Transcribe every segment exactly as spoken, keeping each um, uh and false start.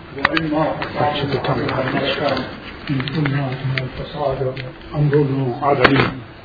وإما إن كنا من الفساد أمر عدمي.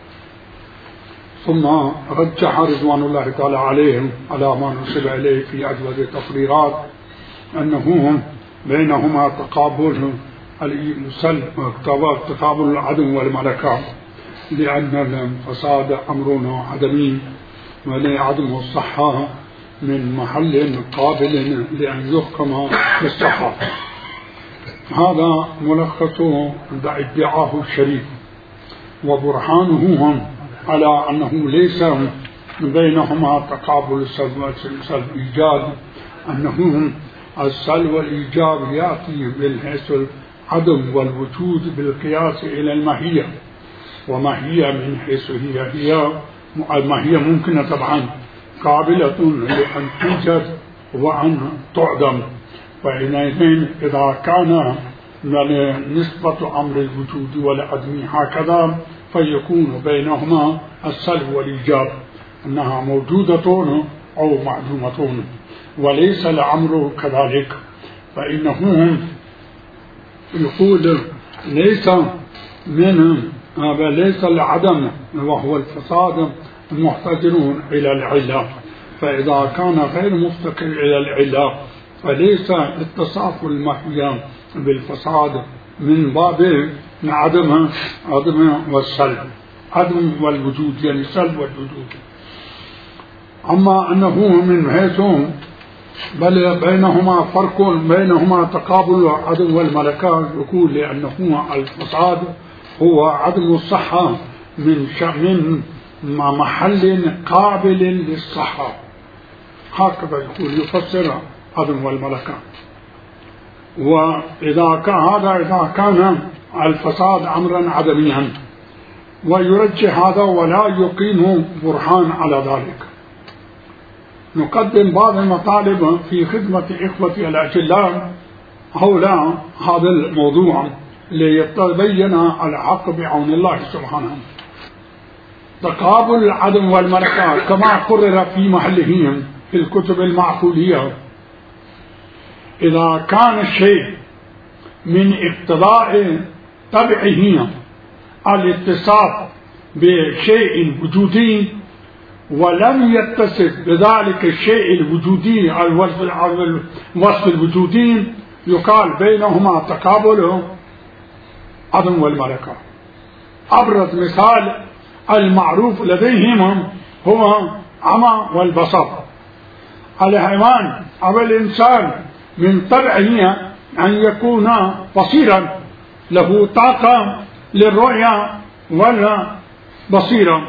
ثم رجح رضوان الله تعالى عليهم على ما نسب إليه في أجود التقريرات أنه بينهما تقابل السلب تقابل العدم والملكة، لأن الفساد أمر عدمي ولعدم الصحة من محل قابل لأن يحكم بالصحة. هذا ملخص ادعاه الشريف، وبرهانه على أنه ليس بينهما تقابل السلب والإيجاب، أنه السلب والإيجاب يأتي من حيث العدم والوجود بالقياس إلى الماهية، وماهية من حيث هي هي الماهية ممكنة طبعا قابلة لأن توجد وأن تعدم. فإذا إذا كان نسبة أمر الوجود والعدم هكذا فيكون بينهما السلب والإيجاب، أنها موجودة أو معدومة، وليس الأمر كذلك. فإنه يقول ليس من ليس العدم وهو الفساد محتجر إلى العلة، فإذا كان غير مفتقر إلى العلة فليس اتصاف الماهية بالفساد من باب عدم عدم والسلب، عدم والوجود يعني السلب والوجود. أما أنه من حيث بل بينهما فرق، بينهما تقابل العدم والملكة، يقول لأنه الفساد هو عدم الصحة من من محل قابل للصحة، هكذا يقول يفسر عدم والملكة. وإذا كان هذا إذا كان الفساد أمرا عدميا، ويرجح هذا ولا يقيم برهان على ذلك. نقدم بعض المطالب في خدمة إخوتي الأجلاء حول هذا الموضوع ليتبين الحق بعون الله سبحانه. تقابل العدم والملكة كما قرر في محلهم في الكتب المعقولية، إذا كان الشيء من اقتضاء طبعه الاتصاف بشيء وجودي ولم يتصف بذلك الشيء الوجودي الوصف الوجودي، يقال بينهما تقابل عدم والملكة. أبرز مثال المعروف لديهم هو عمى والبصر. الحيوان أو الإنسان من طبعه أن يكون بصيرا، له طاقة للرؤية والبصيرة،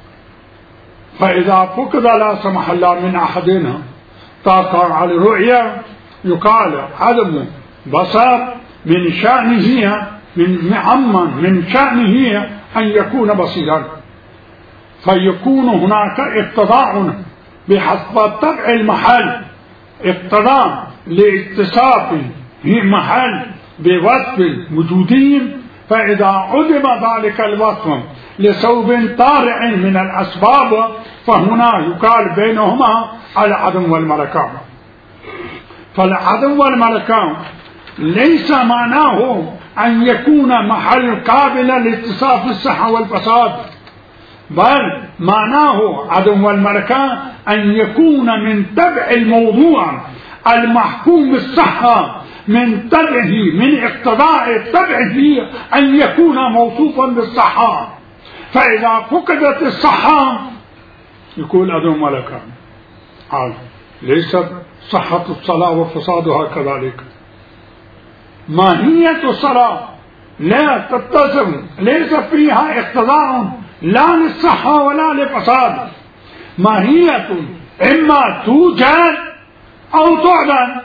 فإذا فقد لا سمح الله من أحدنا طاقة على الرؤية يقال عدم بصر من شأنه من عما من شأنه أن يكون بصيرا، فيكون هناك اقتضاء بحسب طبع المحل، اقتضاء لاتصاف محل بوصف وجودي، فإذا عدم ذلك الوصف لسبب طارئ من الأسباب فهنا يقال بينهما العدم والملكة. فالعدم والملكة ليس معناه أن يكون محل قابل لاتصاف الصحة والفساد، بل معناه عدم والملكة أن يكون من طبع الموضوع المحكوم بالصحة من طبعه من اقتضاء طبعه أن يكون موصوفا بالصحة، فإذا فقدت الصحة يكون عدم ملكة. ليست صحة الصلاة وفسادها كذلك. ماهية الصلاة لا تتصف، ليس فيها اقتضاء لا للصحة ولا للفساد، ماهية إما توجد أو تعدم،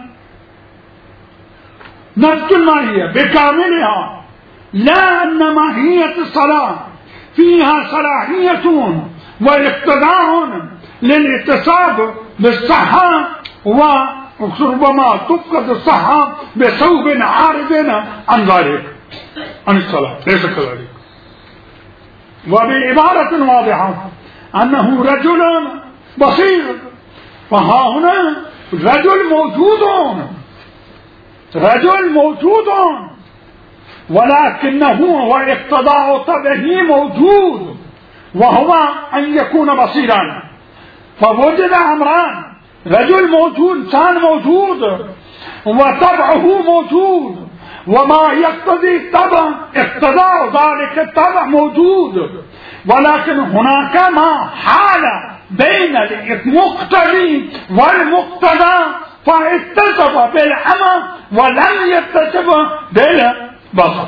نفس الماهية بكاملها، لا أن ماهية الصلاة فيها صلاحية واقتضاء للاتصاف بالصحة وربما تفقد الصحة بسبب عارض عن ذلك عن الصلاة، ليس كذلك. وبعبارة واضحة أنه رجل بصير، فها هنا رجل موجود رجل موجود ولكنه واقتضاء طبعه موجود، وهو أن يكون بصيرا. فوجد أمران: رجل موجود، إنسان موجود، وطبعه موجود، وما يقتضي الطبع اقتضاء ذلك الطبع موجود، ولكن هناك ما حال بين المقتضي والمقتضى فاتصف بالعمى ولم يتصف بالبصر.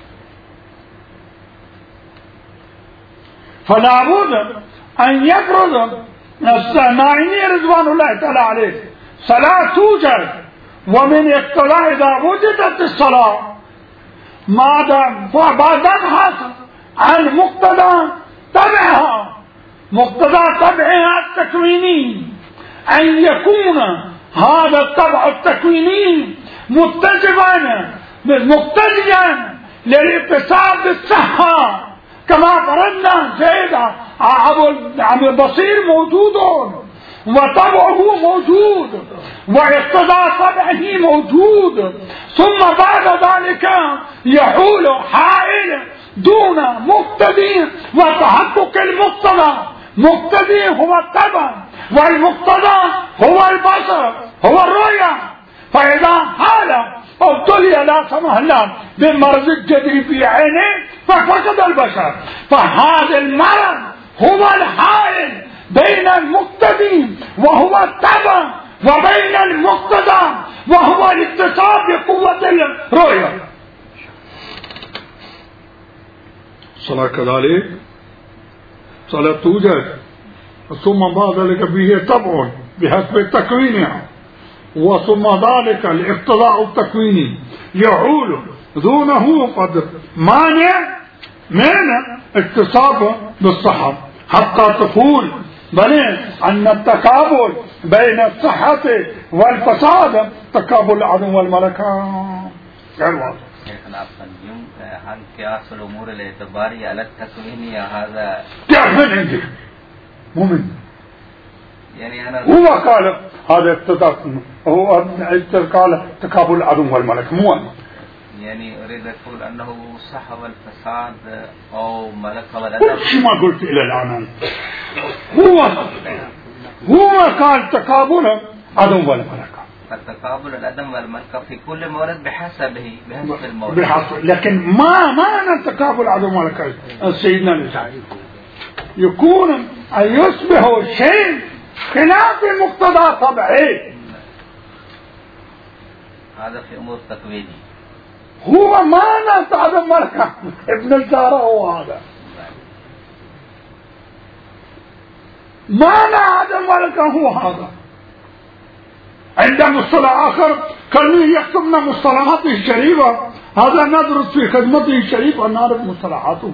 فلا بد أن يفرض السامعين رضوان الله تعالى عليه صلاة توجد، ومن اقتضاء إذا وجدت الصلاة ما دام فبعد نبحث عن مقتضى طبعها، مقتضى طبعها التكويني، أن يكون هذا الطبع التكويني متصفا مقتضيا للاتصال بالصحة، كما فرضنا زيد عبد البصير موجود وطبعه موجود واقتضاء طبعه موجود، ثم بعد ذلك يحول حائل دون مقتضي وتحقق المقتضى. مقتضي هو الطبع والمقتضى هو البصر، هو الرؤية. فإذا حال ابتلي لا سمح الله بمرض الجدري في عينه ففقد البصر، فهذا المرض هو الحائل بين المقتضي وهو الطبع وبين المقتضى وهو الاتصال بقوة الرؤية. الصلاة كذلك صلاة توجد، ثم بعد ذلك به طبع بحسب تكوينها، وثم ذلك الاقتضاء التكويني يحول دونه قد مانع من اتصاب بالصحة، حتى تقول بل أن التقابل بين الصحة والفساد تقابل العدم والملكة. غير واضح. هل قياس الأمور الاعتبارية على التكوين هذا كيف من عندك؟ مو من يعني أنا هو قال هذا اقتضاء، هو قال تقابل العدم والملكة، مو أنا. يعني أريد أقول أنه صح والفساد أو ملكة والعدم. كل شيء ما قلت إلى الآن هو هو قال تقابل عدم والملكة. فالتقابل العدم والملكة في كل مورد بحسبه بحسب المورد بحسب، لكن ما معنى تقابل عدم والملكة سيدنا الإنسان يكون أن يصبح شيء خلاف مقتضى طبعه. هذا في أمور تكويني. هو معنى عدم ملكة ابن الزهراء هو هذا معنى عدم ملكة هو هذا. عند مصطلح آخر كان يكتبنا مصطلحاته الشريفة، هذا ندرس في خدمته الشريفة نعرف مصطلحاته.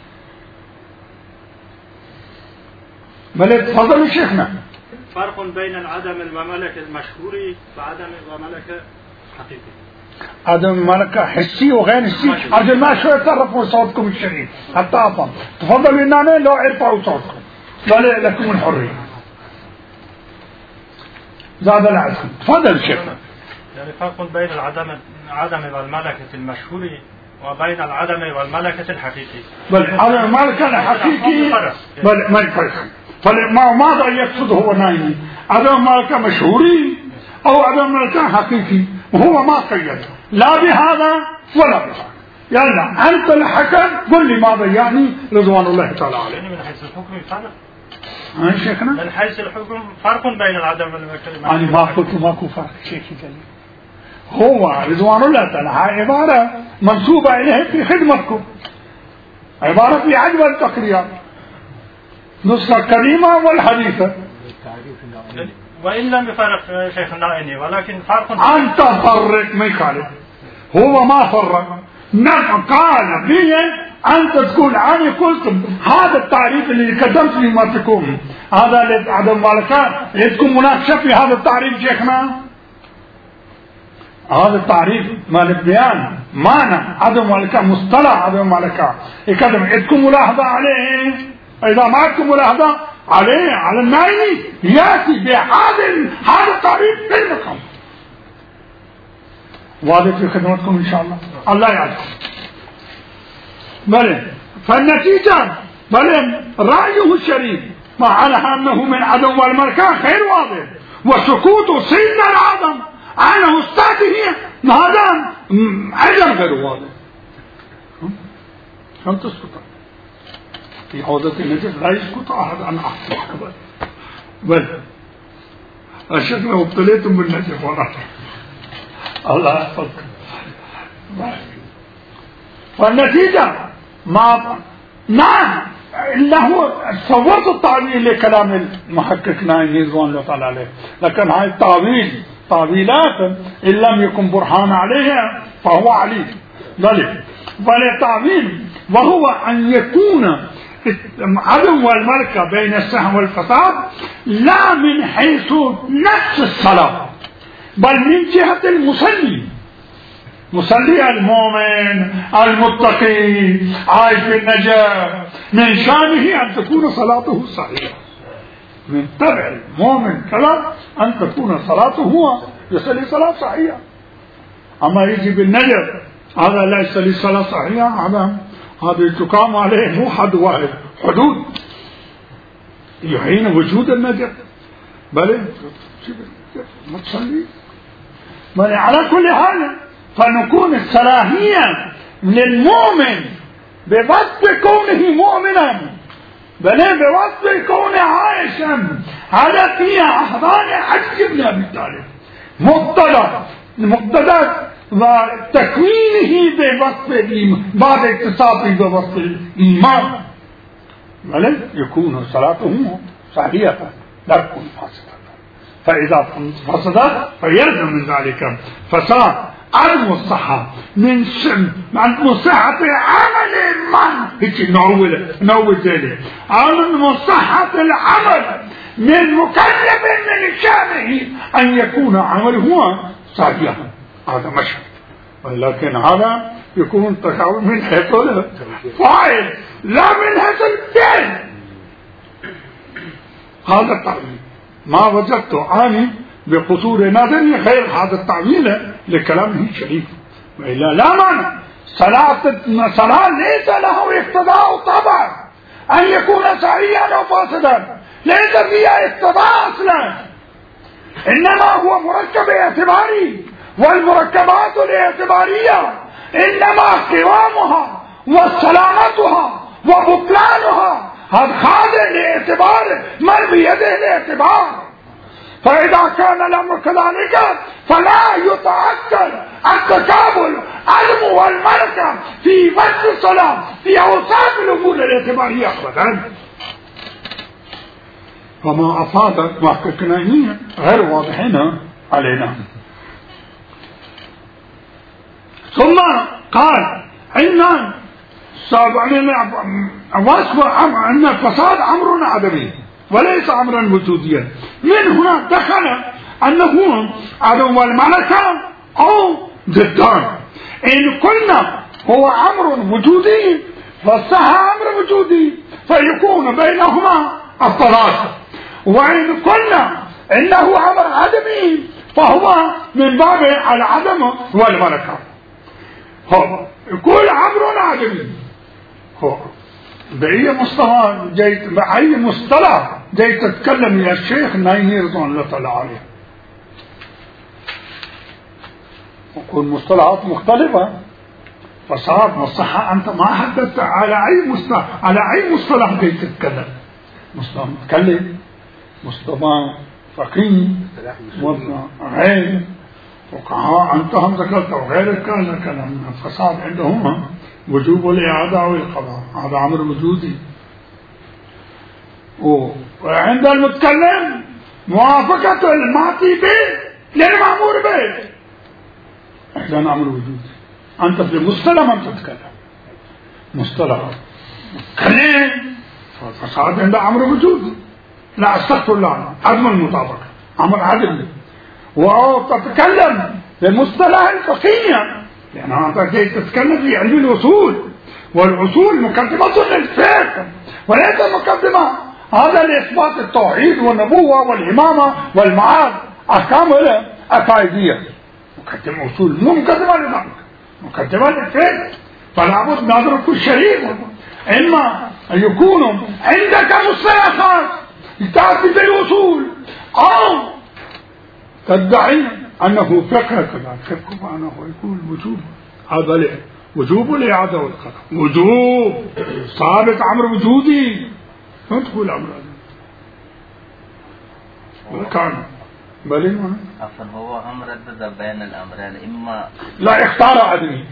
بل تفضل شيخنا. فرق بين العدم الملكة المشهوري وعدم الملكة حقيقي. عدم الملكة حسي وغير حسي. أرجو ما شوية تعرفوا صوتكم الشريف حتى أفهم. تفضلوا إننا لو ارفعوا صوتكم لا لكم الحرية. زاد العزم. تفضل شيخنا. يعني فرق بين العدم عدم والملكة المشهوري وبين العدم والملكة الحقيقي. بل عدم الملكة الحقيقي بل ما يفرق. فماذا يقصد هو نايم؟ عدم الملكة مشهوري أو عدم الملكة حقيقي؟ وهو ما قيد لا بهذا ولا بهذا. يلا أنت الحكم قل لي ماذا يعني رضوان الله تعالى عليه. يعني من حيث الحكم فرق. ها شيخنا؟ من حيث الحكم فرق بين العدم والملكة. أنا ما قلت ماكو فرق شيخي قال هو رضوان الله تعالى عبارة منسوبة إليه في خدمتكم، عبارة في عجب التقرير نسخة الكريمة والحديثة. وإن لم يفرق شيخنا إني ولكن فرق. أنت فرق ما يخالف، هو ما فرق. نعم قال لي أنت تقول أنا قلت هذا التعريف اللي قدمت لي ما تكون هذا عدم ملكة لتكون مناقشة في هذا التعريف شيخنا. هذا التعريف مال البيان معنى عدم ملكة مصطلح عدم ملكة يقدم عندكم ملاحظة عليه. إذا ما عندكم ملاحظة عليه على النايمي يأتي بهذا هذا التعريف في المقام. واضح في خدمتكم إن شاء الله. الله يعلم. بل فالنتيجة بل رأيه الشريف مع أنه من عدم والملكة خير واضح، وسكوت سيدنا العظم عنه استاذه هذا عدم غير واضح. هم تسكت في حوزة النجف لا يسكت أحد عن أحد. بل الشكل ابتليتم بالنجف والله. الله يحفظك. والنتيجة ما نعم له صورت التعويل لكلام المحقق نايمي رضوان الله تعالى عليه، لكن هاي التعويل تعويلات إن لم يكن برهان عليها فهو عليل. بل بل تعويل وهو أن يكون عدم والملكة بين السهم والفساد لا من حيث نفس الصلاة بل من جهة المصلي، مصلي المؤمن المتقي عايش بالنجاة، من شانه أن تكون صلاته صحيحة. من تبع المؤمن كذا أن تكون صلاته هو يصلي صلاة صحيحة. أما يجي بالنجاة هذا لا يصلي صلاة صحيحة، هذا هذا تقام عليه مو حد واحد، حدود يحين وجود النجاة. بل متصلي بل على كل حال فنكون الصلاحية للمؤمن بوصف كونه مؤمنا، بل بوصف كونه عائشا على فيها أحضان علي بن أبي طالب مقتضى مقتضى وتكوينه بوصف الإيمان بعد اتصافه بوصف الإيمان، بل يكون صلاته صحيحة لا تكون فاسدة. فإذا فسدت فيلزم من ذلك فساد عدم الصحة من من صحة عمل من هيك نعول نعول ذلك عدم صحة العمل من مكلف من شأنه أن يكون عمله صحيحا، هذا مشهد. ولكن هذا يكون تكون من حيث الفاعل لا من حيث الفعل. هذا التعويل ما وجدت آني بقصور نظري غير هذا التعويل لكلامه الشريف، وإلا لا معنى. صلاة صلاة ليس له اقتضاء طبعا أن يكون صحيحا أو فاسدا، ليس فيها اقتضاء أصلا، إنما هو مركب اعتباري، والمركبات الاعتبارية إنما قوامها وسلامتها وبطلانها هذا خاضع لاعتبار من بيده الاعتبار. فإذا كان الأمر كذلك فلا يتأكد التكامل العلم والملكة في وقت الصلاة في أوصاف الأمور الاعتبارية أبدا. فما أفادت محققنا هي غير واضحين علينا. ثم قال إن وصف أن الفساد أمر عدمي وليس أمرا وجوديا. من هنا دخل أنه عدم والملكة أو ضدان. إن قلنا هو أمر وجودي فالصحة أمر وجودي فيكون بينهما التناقض، وإن قلنا إنه أمر عدمي فهو من باب العدم والملكة. هو يقول أمر عدمي هو بأي مصطلح جاي بأي مصطلح جاي تتكلم يا الشيخ نايمي رضوان الله تعالى عليه، وكل مصطلحات مختلفة. فصار مصطلح أنت ما حدثت على أي مصطلح على أي مصطلح جاي تتكلم، مصطلح متكلم، مصطلح فقيه، مصطلح غير فقهاء أنت هم ذكرت وغير كان كلام الفساد عندهم وجوب الإعادة أو القضاء، هذا أمر وجودي. وعند المتكلم موافقة المعطي به للمأمور به، هذا أمر وجودي. أنت في المصطلح ما تتكلم مصطلح كلام فساد عنده أمر وجودي، لا استغفر الله عدم المطابقة أمر عدم. وتتكلم بالمصطلح الفقهي لأن أنت جاي تتكلم في علم الوصول، والوصول مقدمة للفقه وليس مقدمة هذا لإثبات التوحيد والنبوة والإمامة والمعاد أحكام عقائدية مقدمة أصول مو مقدمة لذلك، مقدمة للفعل. فلا بد ندرك الشريك، إما أن يكونوا عندك مصطلحات تأتي بالأصول أو تدعي أنه فقه كذا. فقه معناه يكون وجوب، هذا له وجوب الإعادة والقضاء، وجوب ثابت أمر وجودي، ما تقول أمر هذا كان بل عفوا هو أمر ردد بين الأمرين، إما لا اختار عدمي،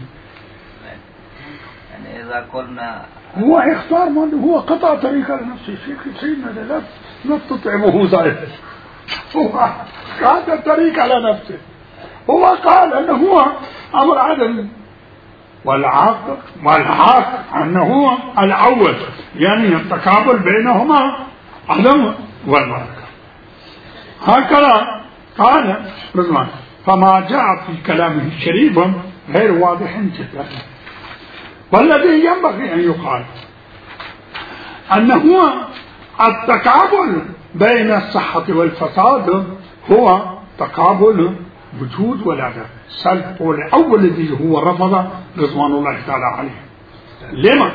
يعني إذا قلنا هو اختار ما هو قطع طريقة لنفسه. شيخ سيدنا لا لا تطعمه زائد، هو قطع طريقة على نفسه، هو قال أنه هو أمر عدمي، والعاق والعاق أنه هو الأول، يعني التقابل بينهما عدم والبركة. هكذا قال رضوان. فما جاء في كلامه الشريف غير واضح جدا، والذي ينبغي أن يقال أنه التقابل بين الصحة والفساد هو تقابل وجود والعدم. سلب الأول الذي هو رفض رضوان الله تعالى عليه. لما؟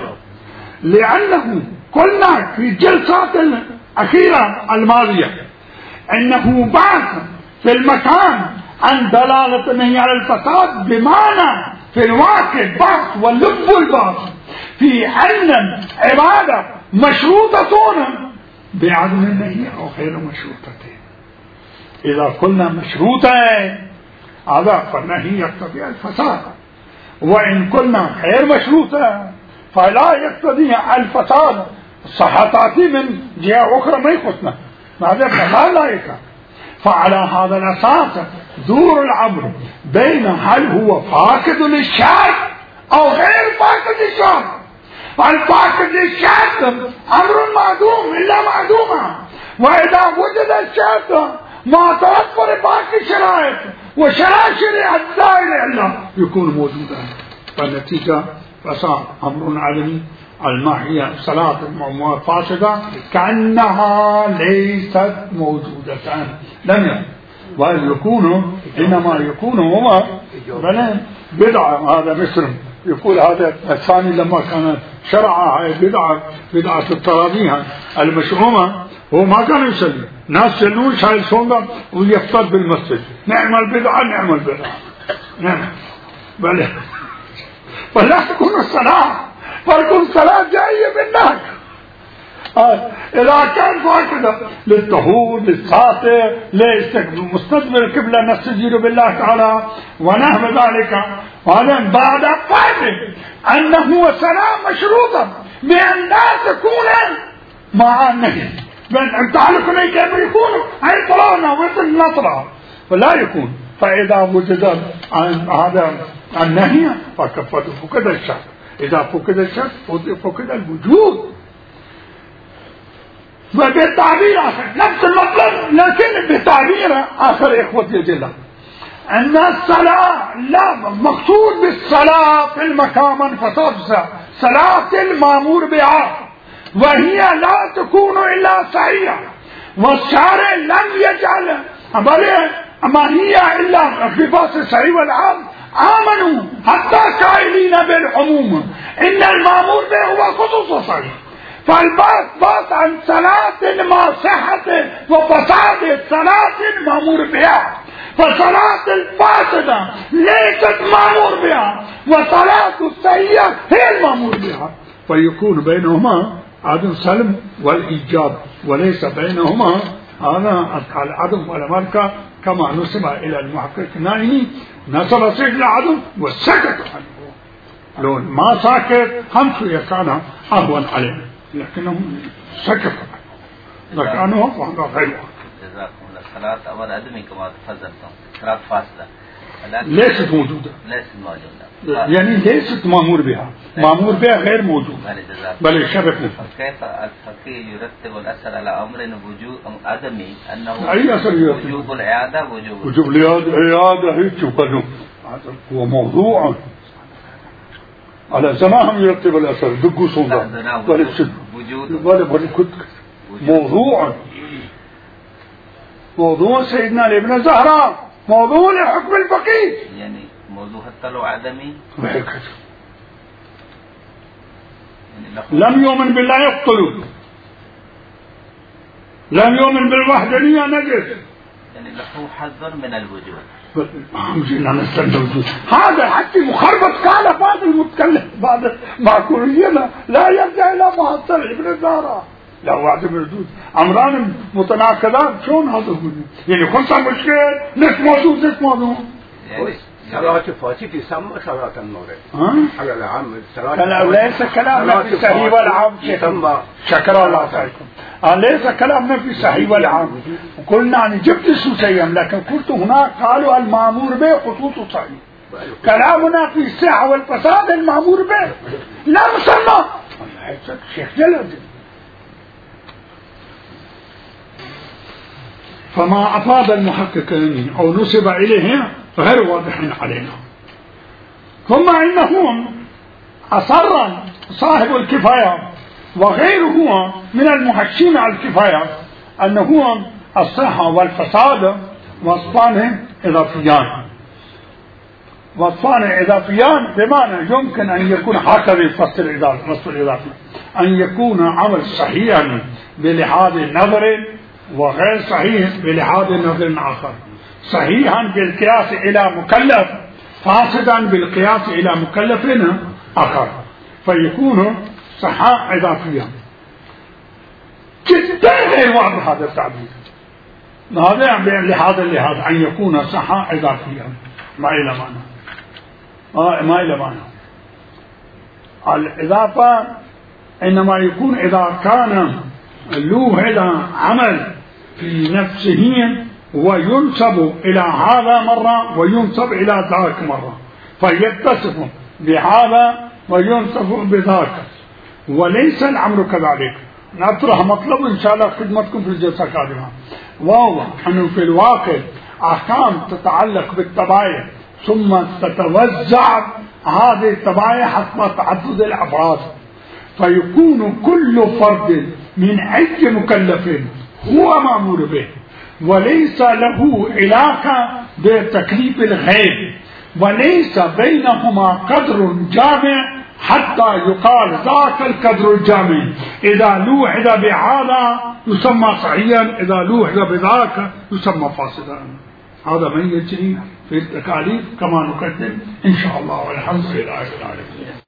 لأنه قلنا في الجلسات الأخيرة الماضية أنه بعث في المكان عن دلالة النهي على الفساد، بمعنى في الواقع بحث واللب والبحث في أن عبادة مشروطة بعدم النهي أو غير مشروطة. إذا قلنا مشروطة هذا فالنهي يقتضي الفساد، وإن قلنا غير مشروطة فلا يقتضي الفساد. الصحة تأتي من جهة أخرى ما يخصنا، هذا لا لايك. فعلى هذا الأساس دور الأمر بين هل هو فاقد للشرط أو غير فاقد للشرط. فالفاقد للشرط أمر معدوم إلا معدوما، وإذا وجد الشرط ما توفر باقي الشرائط وشرائط شريعة لا إله إلا يكون موجودا، فالنتيجة فساد أمر عدمي. الماهية صلاة المأمور فاسدة كأنها ليست موجودة، لم يكن، بل يكون إنما يكون هو بدعة. هذا مثل يقول هذا الثاني لما كان شرع هاي بدعة بدعة التراويح المشؤومة، هو ما كان يصلي، ناس يصلون شايل صندوق ويفطر بالمسجد. نعم البدعة نعم البدعة نعم، بل فلا تكون الصلاة فيكون الصلاة جاية بالنهج. آه. إذا كان فاكدة للطهور للساطع لمستقبل القبلة نستجير بالله تعالى ونحو ذلك، وهذا بعد فاهم أنه صلاة مشروطة بأن لا تكون مع النهي، بأن تعلق إليك أن يكون أي طلعنا ويصل لا طلع فلا يكون. فإذا وجد هذا النهي فكفت فقد الشرط، إذا فقد الشرط فقد الوجود. وبالتعبير آخر نفس المطلب، لكن بتعبير آخر إخوتي الجلال أن الصلاة لا مقصود بالصلاة في المقام فساد صلاة المأمور بها، وهي لا تكون إلا صحيحة، والشارع لم يجعل بل ما هي إلا اقتباس الصحيح والعام. آمنوا حتى قائلين بالعموم إن المأمور به هو خصوص صحيح. فالبحث بحث عن صلاة مع صحة وفساد صلاة مأمور بها، فصلاة الفاسدة ليست مأمور بها وصلاة السيئة هي المأمور بها، فيكون بينهما عدم سلم والإيجاب، وليس بينهما هذا العدم والمركة كما نسب إلى المحقق النائي نسب سجل العدم والسكت عنه. لو ما ساكت خمس يكان أهون عليه، لكنه سكت لكنه وهذا غيره. جزاكم الله. صلاة أمر أدمي كما تفضلتم، صلاة فاسدة ليست موجودة، ليست موجودة يعني ليست مأمور بها، مأمور بها غير موجود بل شبك. كيف الفقيه يرتب الأثر على أمر وجود أدمي أنه أي أثر يرتب؟ وجوب العيادة وجوب وجوب العيادة هيك وقالوا هو موضوع على زمانهم يرتب الأثر دقوا صندوق ولا بسد ولا بكت موضوع موضوع سيدنا لابن زهراء موضوع لحكم الفقيه. يعني موضوع حتى لو عدمي يعني لم يؤمن بالله يقتله، لم يؤمن بالوحدانية نجس، يعني له حذر من الوجود. هذا حتى مخربط قال بعض المتكلم بعض معقولينا لا يرجع الى معطل ابن الزهراء لا وعد مردود امران متناقضان. شلون هذا يعني خمسة مشكل نفس موضوع نفس موضوع. يعني صلاة فاتي يسمى صلاة المغرب على العام صلاة ليس كلام في صحيح والعام شكر الله عليكم. ليس كلامنا في صحيح والعام. قلنا أن جبت السوسيم لكن قلت هناك قالوا المأمور به خصوص صحيح. كلامنا في الصحة والفساد المأمور به لا مسمى. شيخ جلد فما أفاد المحققين أو نسب إليه غير واضح علينا. ثم إنهم أصر صاحب الكفاية وغيره من المحشين على الكفاية أنه الصحة والفساد وصفان إضافيان. وصفان إضافيان بمعنى يمكن أن يكون هكذا الفصل الإضافي وصف الإضافي أن يكون عمل صحيحا بلحاظ نظر وغير صحيح بلحاظ نظر آخر. صحيحا بالقياس إلى مكلف، فاسدا بالقياس إلى مكلف آخر، فيكون صحة إضافية. جدا غير واضح هذا التعبير. هذا لهذا اللحاظ أن يكون صحة إضافية ما إلى معنى آه ما إلى معنى. الإضافة إنما يكون إذا كان له هذا عمل في نفسه وينسب إلى هذا مرة وينسب إلى ذاك مرة، فيتصف بهذا وينسب بذاك، وليس الأمر كذلك. نطرح مطلب إن شاء الله خدمتكم في الجلسة القادمة. واضح أنه في الواقع أحكام تتعلق بالطبائع ثم تتوزع هذه الطبائع حسب تعدد الأفراد، فيكون كل فرد من أي مكلف هو مأمور به وليس له علاقة بتكليف الغير، وليس بينهما قدر جامع حتى يقال ذاك القدر الجامع إذا لوحد بهذا يسمى صحيحا، إذا لوحد بذاك يسمى فاسدا. هذا من يجري في التكاليف كما نقدم إن شاء الله، والحمد لله رب العالمين.